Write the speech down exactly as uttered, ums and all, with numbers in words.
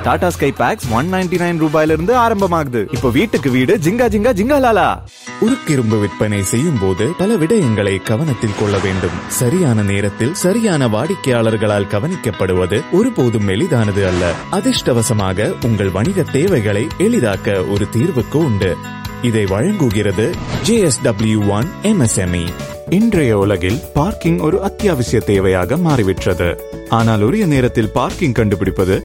Tata Sky packs one ninety nine ரூபாயில இருந்து ஆரம்பமாகுது. இப்போ வீட்டுக்கு வீடு ஜிங்கா ஜிங்கா ஜிங்காலாலா. உருக்கிரும்பு விற்பனை செய்யும் போது பல விடயங்களை கவனத்தில் கொள்ள வேண்டும். சரியான நேரத்தில் சரியான வாடிக்கையாளர்களால் கவனிக்கப்படுவது ஒருபோதும் எளிதானது அல்ல. அதிர்ஷ்டவசமாக உங்கள் வணிக தேவைகளை எளிதாக்க ஒரு தீர்வுக்கு உண்டு. இதை வழங்குகிறது J S W one M S M E. இன்றைய உலகில் பார்க்கிங் ஒரு அத்தியாவசிய தேவையாக மாறிவிட்டது. ஆனால் உரிய நேரத்தில் பார்க்கிங் கண்டுபிடிப்பது